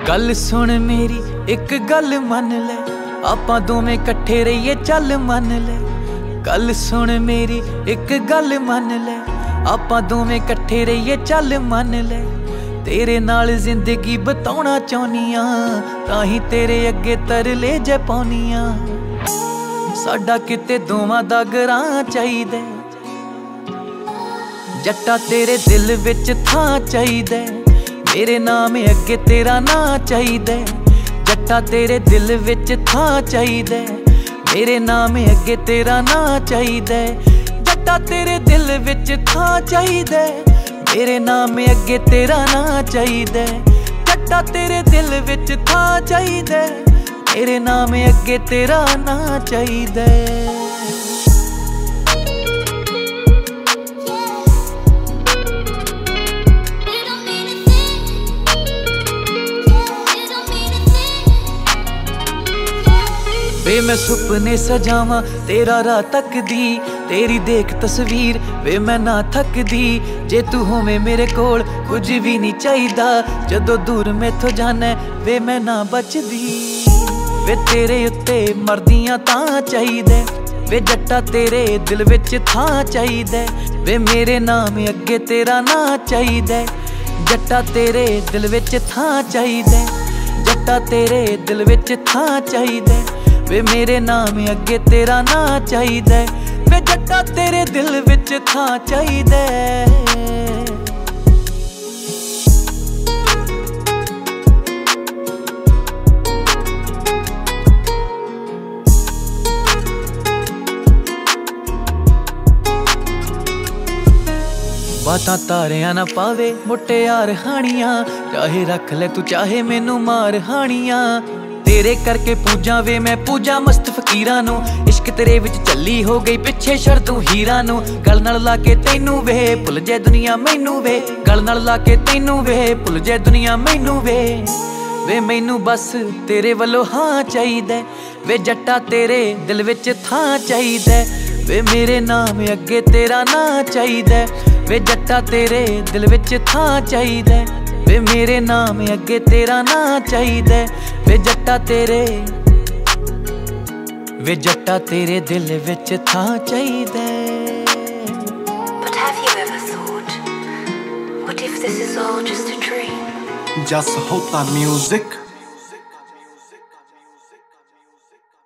गल सुन मेरी एक गल मन ले, आपां दोवें कट्ठे रहिए चल मन ले। गल सुन मेरी एक गल मन ले, आपां दोवें कट्ठे रहिए चल मन ले। तेरे नाल जिंदगी बिताउणा चाहुंनियां, ताहीं तेरे अगे तरले जे पाउनियां। साडा किते दोवां दा घरां चाहीदा, जट्टा तेरे दिल विच थां चाहीदा। मेरे नाम अगे तेरा ना चाहिदा, जट्टा तेरे दिल विच थां चाहिदा। मेरे नाम अगे तेरा ना चाहिदा, जट्टा तेरे दिल विच थां चाहिदा। मेरे नाम अगे तेरा ना चाहिदा, जट्टा तेरे दिल विच थां चाहिदा। मेरे नाम अगे तेरा ना चाहिदा। वे मैं सुपने सजावां तेरा राह तकदी, तेरी देख तस्वीर वे मैं ना थकदी। जे तू होवे मेरे कोल कुछ भी नहीं चाहिदा, जदों दूर मैथों जाना वे मैं ना बचदी। वे तेरे उत्ते मरदियां तां चाहिदा, वे जट्टा तेरे दिल विच थां चाहिदा। वे मेरे नाम अगे तेरा ना चाहिदा, जट्टा तेरे दिल विच थां चाहिदा। जट्टा तेरे दिल विच थां चाहिदा। वे मेरे नाम अगे तेरा ना चाहिदा, वे जट्टा तेरे दिल विच थां चाहिदा। बातां तारियां ना पावे मुटियार हानियां, चाहे रख ले तू चाहे मैनू मार हानियां। तेरे करके पूजा वे मैं पूजा मस्त फकीरां नू, इश्क तेरे विच चली हो गई पिछे शर्तों हीरां नू। गल नाल ला के तैनू वे भुल जाए दुनिया मैनू वे, गल नाल ला के तैनू वे भुल जाए दुनिया मैनू वे। वे मैनू बस तेरे वल्लों हाँ चाहिदा, वे जट्टा तेरे दिल विच थां चाहिदा। वे मेरे नाम अगे तेरा ना चाहिदा, वे जट्टा तेरे दिल विच थां चाहिदा। वे मेरे नाम अगे तेरा ना चाहिदा, वे जट्टा तेरे दिल विच थां चाहिदा। But have you ever thought, what if this is all just a dream? Just Hota Music.